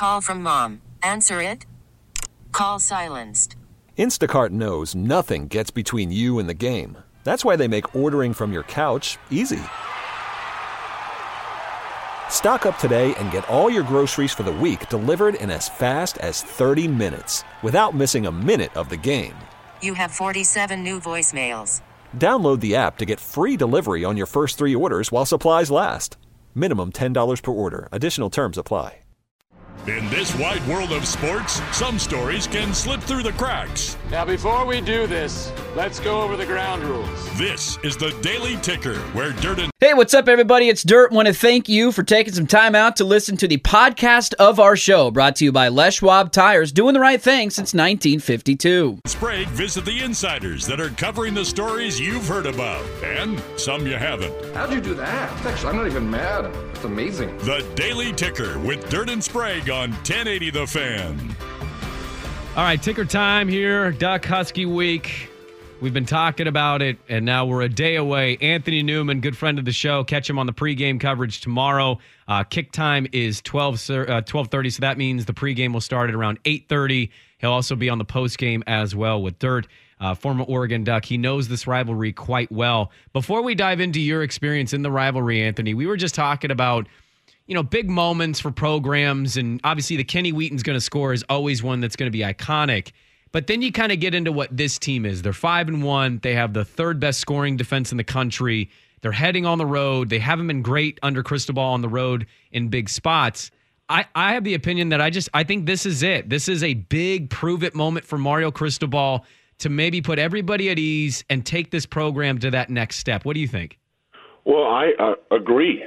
Call from mom. Answer it. Call silenced. Instacart knows nothing gets between you and the game. That's why they make ordering from your couch easy. Stock up today and get all your groceries for the week delivered in as fast as 30 minutes without missing a minute of the game. You have 47 new voicemails. Download the app to get free delivery on your first 3 orders while supplies last. Minimum $10 per order. Additional terms apply. In this wide world of sports, some stories can slip through the cracks. Now, before we do this, let's go over the ground rules. This is the Daily Ticker, where Dirt and... Hey, what's up, everybody? It's Dirt. Want to thank you for taking some time out to listen to the podcast of our show, brought to you by Les Schwab Tires, doing the right thing since 1952. Sprague visit the insiders that are covering the stories you've heard about, and some you haven't. How'd you do that? Actually, I'm not even mad. It's amazing. The Daily Ticker with Dirt and Sprague on 1080 The Fan. All right, ticker time here. Duck Husky Week. We've been talking about it, and now we're a day away. Anthony Newman, good friend of the show. Catch him on the pregame coverage tomorrow. Kick time is 12:30, so that means the pregame will start at around 8:30. He'll also be on the postgame as well with Dirt, former Oregon Duck. He knows this rivalry quite well. Before we dive into your experience in the rivalry, Anthony, we were just talking about big moments for programs, and obviously the Kenny Wheaton's going to score is always one that's going to be iconic. But then you kind of get into what this team is. They're 5-1. They have the third best scoring defense in the country. They're heading on the road. They haven't been great under Cristobal on the road in big spots. I have the opinion that I think this is it. This is a big prove-it moment for Mario Cristobal to maybe put everybody at ease and take this program to that next step. What do you think? Well, I agree.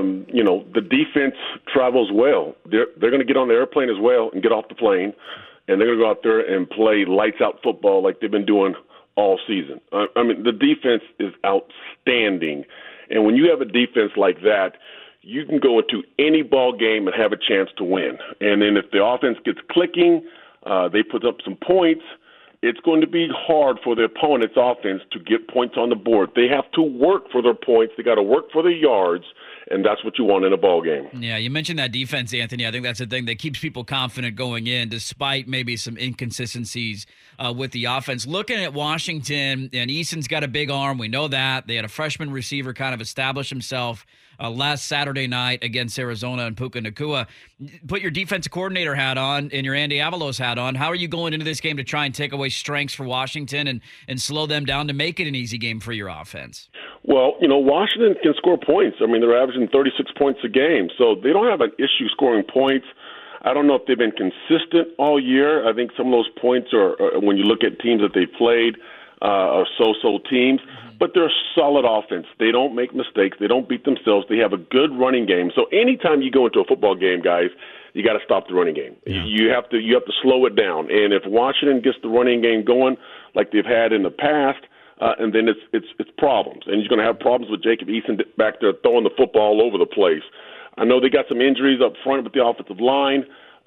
The defense travels well. They're going to get on the airplane as well and get off the plane, and they're going to go out there and play lights-out football like they've been doing all season. The defense is outstanding, and when you have a defense like that, you can go into any ball game and have a chance to win. And then if the offense gets clicking, they put up some points, it's going to be hard for the opponent's offense to get points on the board. They have to work for their points. They got to work for their yards, and that's what you want in a ball game. Yeah, you mentioned that defense, Anthony. I think that's the thing that keeps people confident going in, despite maybe some inconsistencies with the offense. Looking at Washington, and Eason's got a big arm. We know that. They had a freshman receiver kind of establish himself last Saturday night against Arizona and Puka Nacua. Put your defensive coordinator hat on and your Andy Avalos hat on. How are you going into this game to try and take away strengths for Washington and slow them down to make it an easy game for your offense? Well, Washington can score points. They're averaging 36 points a game, so they don't have an issue scoring points. I don't know if they've been consistent all year. I think some of those points are when you look at teams that they've played, are so-so teams. But they're a solid offense. They don't make mistakes. They don't beat themselves. They have a good running game. So anytime you go into a football game, guys, you got to stop the running game. Yeah. You have to slow it down. And if Washington gets the running game going like they've had in the past, and then it's problems. And you're going to have problems with Jacob Eason back there throwing the football all over the place. I know they got some injuries up front with the offensive line.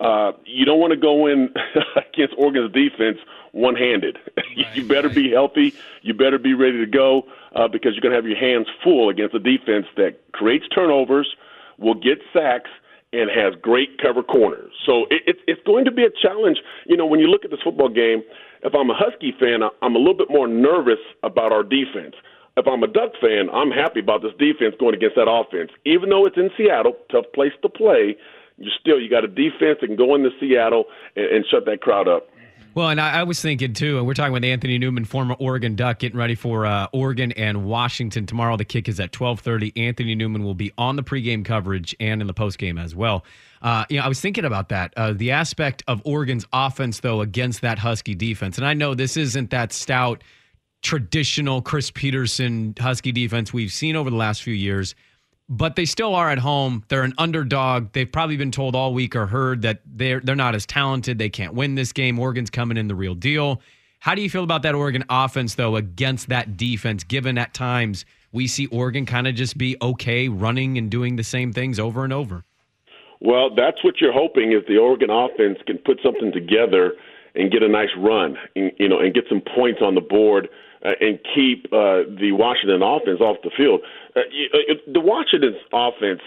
You don't want to go in against Oregon's defense one-handed. Right, you better be healthy. You better be ready to go because you're going to have your hands full against a defense that creates turnovers, will get sacks, and has great cover corners. So it's going to be a challenge. When you look at this football game, if I'm a Husky fan, I'm a little bit more nervous about our defense. If I'm a Duck fan, I'm happy about this defense going against that offense. Even though it's in Seattle, tough place to play, you got a defense that can go into Seattle and shut that crowd up. Well, and I was thinking, too, and we're talking with Anthony Newman, former Oregon Duck, getting ready for Oregon and Washington tomorrow. The kick is at 12:30. Anthony Newman will be on the pregame coverage and in the postgame as well. I was thinking about that, the aspect of Oregon's offense, though, against that Husky defense. And I know this isn't that stout, traditional Chris Peterson Husky defense we've seen over the last few years, but they still are at home. They're an underdog. They've probably been told all week or heard that they're not as talented. They can't win this game. Oregon's coming in the real deal. How do you feel about that Oregon offense, though, against that defense, given at times we see Oregon kind of just be okay running and doing the same things over and over? Well, that's what you're hoping is the Oregon offense can put something together and get a nice run, and get some points on the board and keep the Washington offense off the field. The Washington offense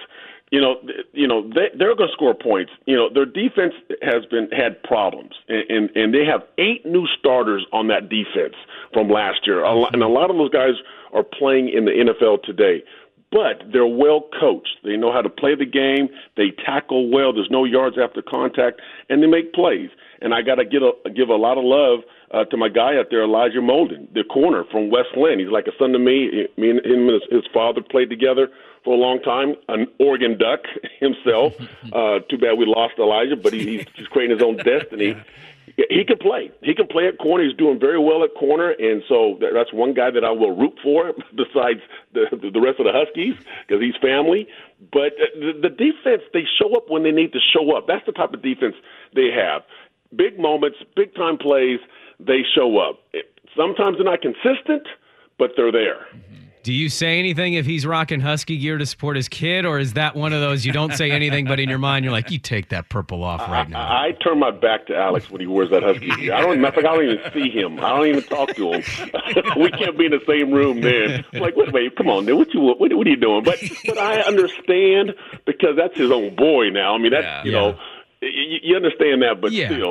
they're going to score points. Their defense has had problems, and they have 8 new starters on that defense from last year, and a lot of those guys are playing in the NFL today. But they're well coached. They know how to play the game. They tackle well. There's no yards after contact, and they make plays. And I got to give a lot of love to my guy out there, Elijah Molden, the corner from West Lynn. He's like a son to me. Me and him and his father played together for a long time. An Oregon Duck himself. Too bad we lost Elijah, but he's creating his own destiny. He can play. He can play at corner. He's doing very well at corner, and so that's one guy that I will root for besides the rest of the Huskies because he's family. But the defense, they show up when they need to show up. That's the type of defense they have. Big moments, big-time plays, they show up. Sometimes they're not consistent, but they're there. Do you say anything if he's rocking Husky gear to support his kid, or is that one of those you don't say anything, but in your mind you're like, you take that purple off right now? I turn my back to Alex when he wears that Husky gear. I don't even see him. I don't even talk to him. We can't be in the same room then. I'm like, wait, come on, dude. What are you doing? But I understand because that's his own boy now. I mean, that's, you understand that, but still.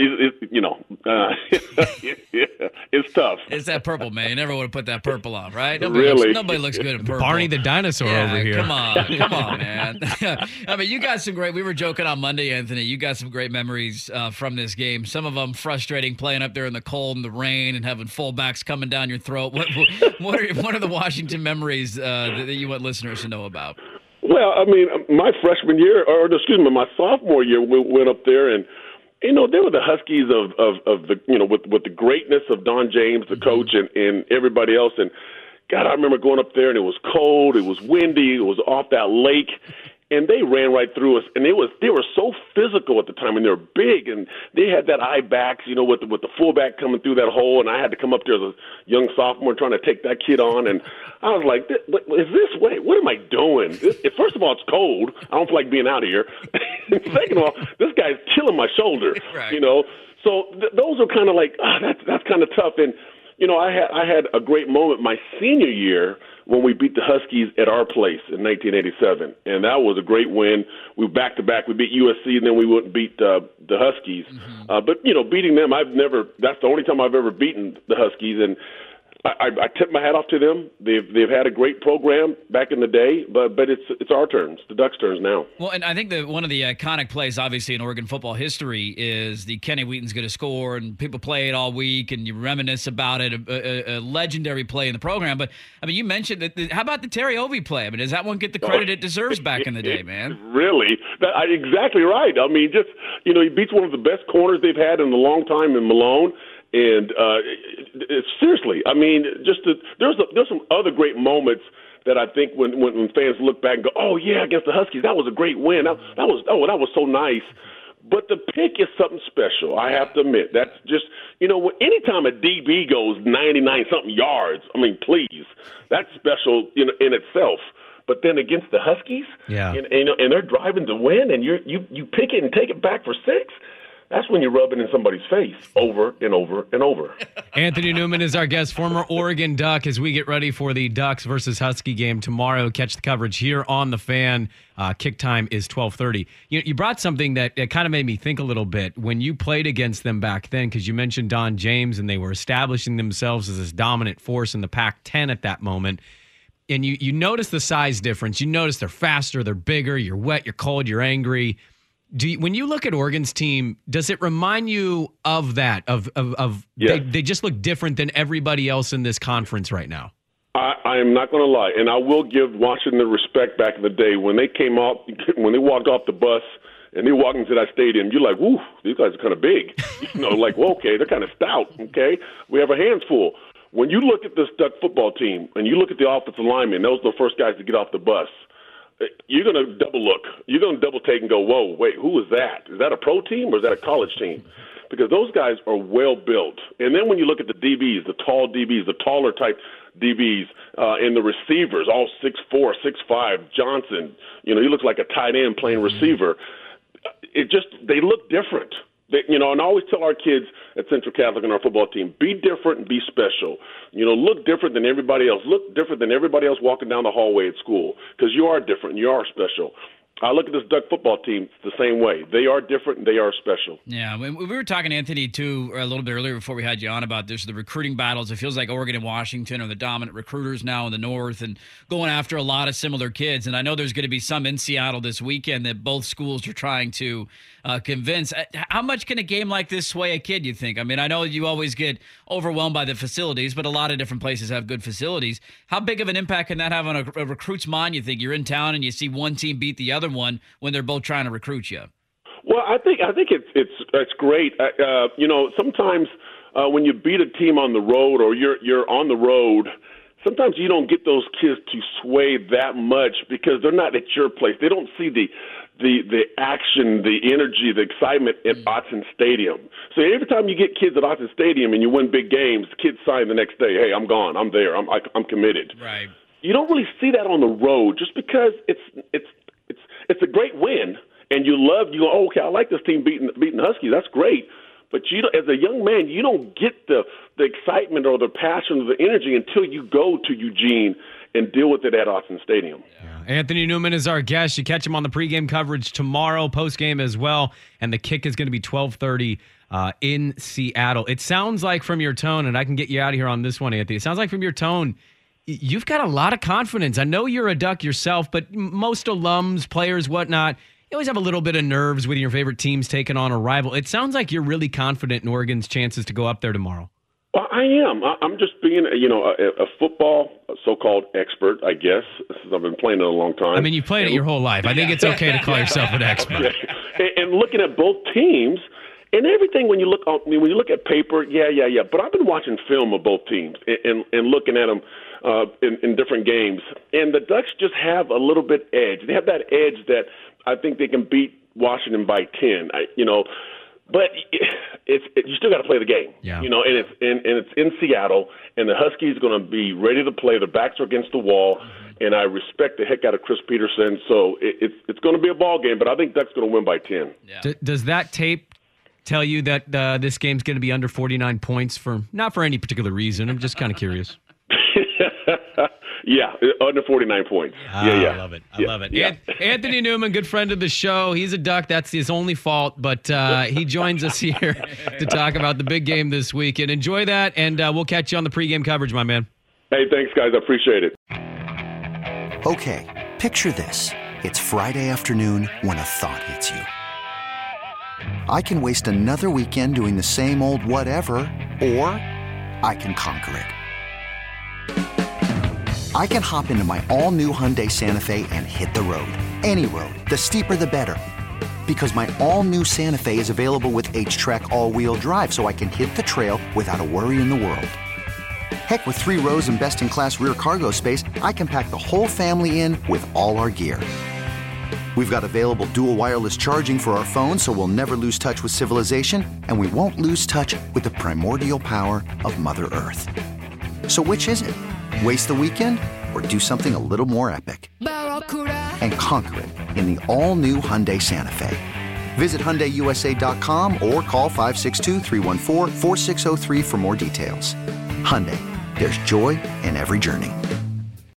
It's tough. It's that purple, man. You never would have put that purple on, right? Nobody looks good in purple. Barney the dinosaur over here. Come on, man. I mean, you got some great. We were joking on Monday, Anthony. You got some great memories from this game. Some of them frustrating, playing up there in the cold and the rain and having fullbacks coming down your throat. What are the Washington memories that you want listeners to know about? Well, I mean, my freshman year, my sophomore year, we went up there and. They were the Huskies of the, with the greatness of Don James, the coach, and everybody else. And, God, I remember going up there, and it was cold, it was windy, it was off that lake, and they ran right through us. And they were so physical at the time, and they were big, and they had that eye backs, with the fullback coming through that hole, and I had to come up there as a young sophomore trying to take that kid on. And I was like, what am I doing? First of all, it's cold. I don't feel like being out of here. Second of all, this guy's killing my shoulder, right. So those are kind of like, that's kind of tough. And, I had a great moment my senior year when we beat the Huskies at our place in 1987. And that was a great win. We were back-to-back. We beat USC, and then we wouldn't beat the Huskies. Mm-hmm. But beating them, that's the only time I've ever beaten the Huskies. And I tip my hat off to them. They've had a great program back in the day, but it's our turns, the Ducks' turns now. Well, and I think that one of the iconic plays, obviously, in Oregon football history is the Kenny Wheaton's going to score, and people play it all week, and you reminisce about it, a legendary play in the program. But, I mean, you mentioned that. How about the Terry Ovey play? I mean, does that one get the credit it deserves back in the day, man? Really? Exactly right. I mean, just, he beats one of the best corners they've had in a long time in Malone. And seriously, I mean, there's some other great moments that I think when fans look back and go, oh yeah, against the Huskies, that was a great win. That was so nice. But the pick is something special. I have to admit, that's just anytime a DB goes 99 something yards, I mean, please, that's special in itself. But then against the Huskies, and they're driving to win, and you pick it and take it back for 6. That's when you're rubbing in somebody's face over and over and over. Anthony Newman is our guest, former Oregon Duck, as we get ready for the Ducks versus Husky game tomorrow. Catch the coverage here on The Fan. Kick time is 12:30. You brought something that kind of made me think a little bit when you played against them back then, because you mentioned Don James, and they were establishing themselves as this dominant force in the Pac-10 at that moment. And you notice the size difference. You notice they're faster, they're bigger, you're wet, you're cold, you're angry. When you look at Oregon's team, does it remind you of that? Yes. They just look different than everybody else in this conference right now? I am not going to lie, and I will give Washington respect back in the day. When they came out, when they walked off the bus and they walked into that stadium, you're like, woo, these guys are kind of big. Okay, they're kind of stout, okay? We have our hands full. When you look at this Duck football team and you look at the offensive linemen, those are the first guys to get off the bus. You're going to double look. You're going to double take and go, whoa, wait, who is that? Is that a pro team or is that a college team? Because those guys are well built. And then when you look at the DBs, the tall DBs, the taller type DBs, and the receivers, all 6'4", 6'5", Johnson, he looks like a tight end playing receiver. They look different. And I always tell our kids at Central Catholic and our football team, be different and be special. Look different than everybody else. Look different than everybody else walking down the hallway at school, because you are different and you are special. I look at this Duck football team the same way. They are different and they are special. Yeah, we were talking, Anthony, too, a little bit earlier before we had you on about this, the recruiting battles. It feels like Oregon and Washington are the dominant recruiters now in the North and going after a lot of similar kids. And I know there's going to be some in Seattle this weekend that both schools are trying to convince. How much can a game like this sway a kid, you think? I mean, I know you always get overwhelmed by the facilities, but a lot of different places have good facilities. How big of an impact can that have on a recruit's mind, you think? You're in town and you see one team beat the other one when they're both trying to recruit you. Well, I think it's great. Sometimes when you beat a team on the road or you're on the road, sometimes you don't get those kids to sway that much because they're not at your place. They don't see the action, the energy, the excitement at Autzen Stadium. So every time you get kids at Autzen Stadium and you win big games, the kids sign the next day, hey, I'm gone, I'm there, I'm committed. Right. You don't really see that on the road just because it's a great win, and you go, oh, okay, I like this team beating Huskies. That's great. But as a young man, you don't get the excitement or the passion or the energy until you go to Eugene and deal with it at Autzen Stadium. Yeah. Anthony Newman is our guest. You catch him on the pregame coverage tomorrow, postgame as well, and the kick is going to be 12:30 in Seattle. It sounds like from your tone, and I can get you out of here on this one, Anthony. It sounds like from your tone, you've got a lot of confidence. I know you're a Duck yourself, but most alums, players, whatnot, you always have a little bit of nerves with your favorite teams taking on a rival. It sounds like you're really confident in Oregon's chances to go up there tomorrow. Well, I am. I'm just being, a football so-called expert, I guess, since I've been playing it a long time. I mean, you've played it your whole life. I think it's okay to call yourself an expert. And looking at both teams and everything, when you look at paper, yeah. But I've been watching film of both teams and looking at them in different games. And the Ducks just have a little bit edge. They have that edge that I think they can beat Washington by 10. But you still got to play the game, and it's in Seattle, and the Huskies are going to be ready to play. Their backs are against the wall, and I respect the heck out of Chris Peterson. So it's going to be a ball game, but I think Ducks going to win by 10. Yeah. Does that tape tell you that this game's going to be under 49 points not for any particular reason? I'm just kind of curious. Yeah, under 49 points. Yeah. I love it. I love it. Yeah. Anthony Newman, good friend of the show. He's a Duck. That's his only fault, but he joins us here to talk about the big game this week. And enjoy that, and we'll catch you on the pregame coverage, my man. Hey, thanks, guys. I appreciate it. Okay, picture this. It's Friday afternoon when a thought hits you. I can waste another weekend doing the same old whatever, or I can conquer it. I can hop into my all-new Hyundai Santa Fe and hit the road. Any road. The steeper, the better. Because my all-new Santa Fe is available with H-Track all-wheel drive, so I can hit the trail without a worry in the world. Heck, with 3 rows and best-in-class rear cargo space, I can pack the whole family in with all our gear. We've got available dual wireless charging for our phones, so we'll never lose touch with civilization, and we won't lose touch with the primordial power of Mother Earth. So which is it? Waste the weekend or do something a little more epic? And conquer it in the all-new Hyundai Santa Fe. Visit HyundaiUSA.com or call 562-314-4603 for more details. Hyundai, there's joy in every journey.